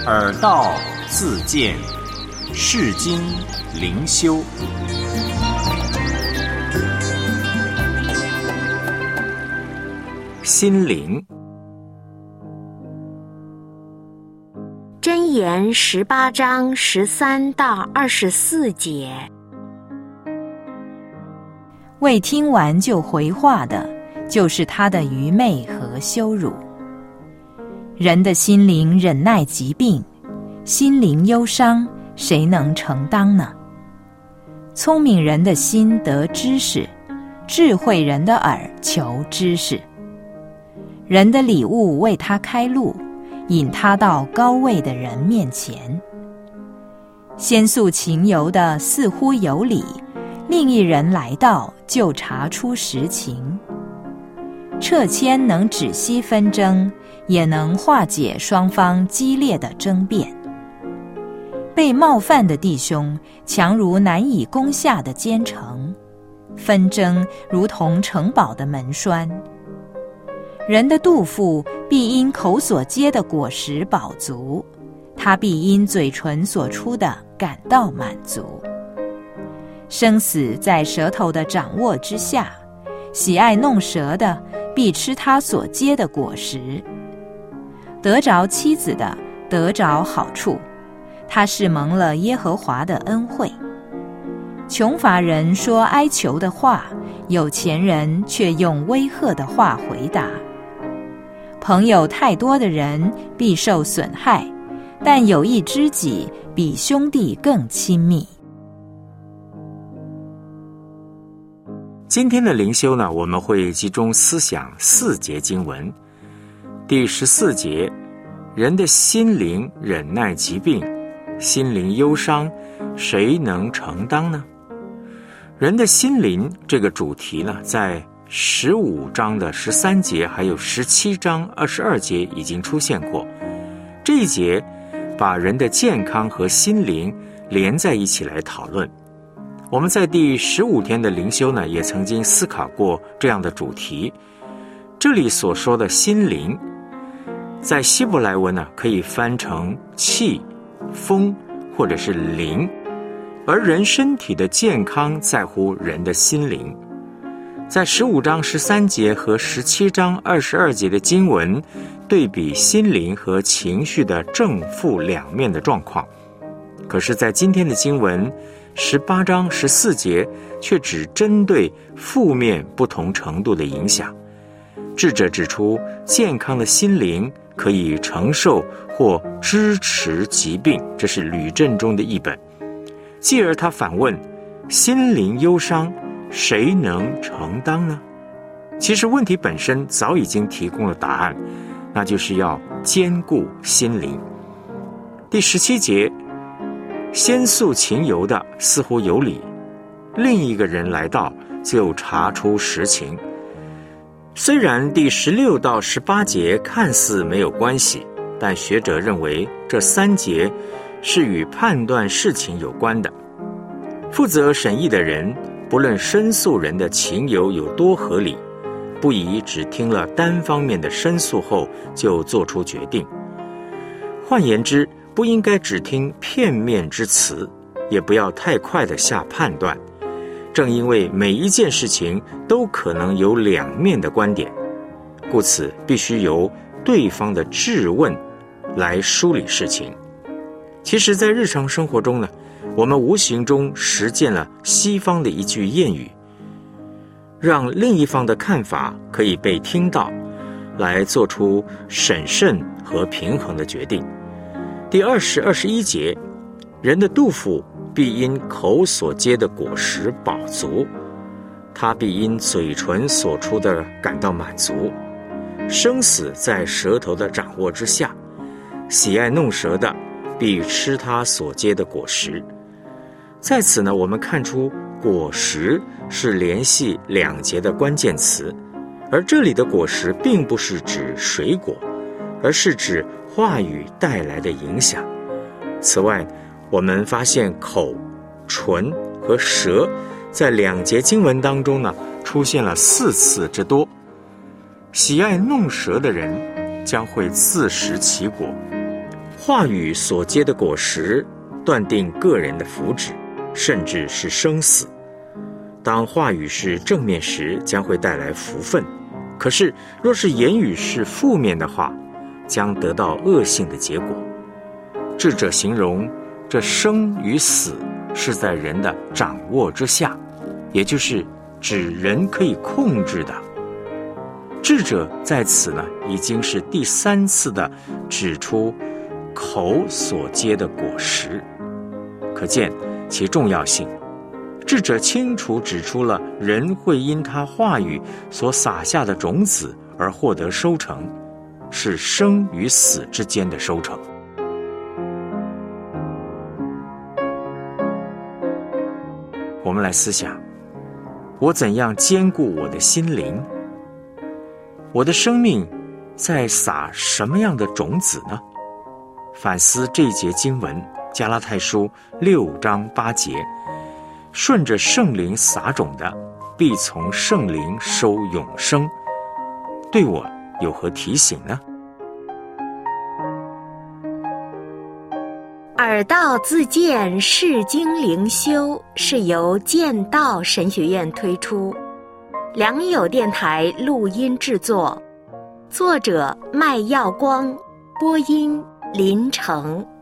耳道自见，世经灵修。心灵。 箴言18章13到24节。 未听完就回话的，就是他的愚昧和羞辱。人的心灵忍耐疾病，心灵忧伤，谁能承当呢？聪明人的心得知识，智慧人的耳求知识。人的礼物为他开路，引他到高位的人面前。先诉情由的似乎有理，另一人来到就查出实情。撤迁能止息纷争，也能化解双方激烈的争辩。被冒犯的弟兄强如难以攻下的坚城，纷争如同城堡的门栓。人的肚腹必因口所结的果实饱足，他必因嘴唇所出的感到满足。生死在舌头的掌握之下，喜爱弄舌的必吃他所结的果实。得着妻子的得着好处，他是蒙了耶和华的恩惠。穷乏人说哀求的话，有钱人却用威吓的话回答。朋友太多的人必受损害，但有一知己比兄弟更亲密。 今天的灵修呢，我们会集中思想4节经文。第14节，人的心灵忍耐疾病，心灵忧伤，谁能承当呢？人的心灵这个主题呢，在15章的13节还有17章22节已经出现过。这一节把人的健康和心灵连在一起来讨论。我们在第15天的灵修呢，也曾经思考过这样的主题。这里所说的心灵，在希伯来文呢，可以翻成气、风或者是灵，而人身体的健康在乎人的心灵。在15章13节和17章22节的经文，对比心灵和情绪的正负两面的状况。可是在今天的经文18章14节却只针对负面不同程度的影响。智者指出，健康的心灵可以承受或支持疾病，这是吕振中的译本。继而他反问，心灵忧伤，谁能承当呢？其实问题本身早已经提供了答案，那就是要兼顾心灵。第17节，先诉情由的似乎有理，另一个人来到就查出实情。虽然第16到18节看似没有关系，但学者认为这3节是与判断事情有关的。负责审议的人不论申诉人的情由有多合理，不宜只听了单方面的申诉后就做出决定。换言之，不应该只听片面之词，也不要太快地下判断。正因为每一件事情都可能有两面的观点，故此必须由对方的质问来梳理事情。其实在日常生活中呢，我们无形中实践了西方的一句谚语，让另一方的看法可以被听到，来做出审慎和平衡的决定。第20、21节，人的肚腹必因口所结的果实饱足，他必因嘴唇所出的感到满足。生死在舌头的掌握之下，喜爱弄舌的必吃他所结的果实。在此呢，我们看出果实是联系2节的关键词，而这里的果实并不是指水果，而是指话语带来的影响。此外，我们发现口、唇和舌在2节经文当中呢，出现了4次之多。喜爱弄舌的人将会自食其果。 话语所结的果实，断定个人的福祉，甚至是生死。当话语是正面时，将会带来福分；可是，若是言语是负面的话，将得到恶性的结果。智者形容这生与死是在人的掌握之下，也就是指人可以控制的。智者在此呢，已经是第3次的指出口所结的果实，可见其重要性。智者清楚指出了人会因他话语所撒下的种子而获得收成，是生与死之间的收成。我们来思想，我怎样兼顾我的心灵？我的生命在撒什么样的种子呢？反思这节经文，加拉太书6章8节，顺着圣灵撒种的，必从圣灵收永生。对我有何提醒呢？ 耳道自荐释经灵修是由剑道神学院推出，良友电台录音制作，作者麦耀光，播音林成。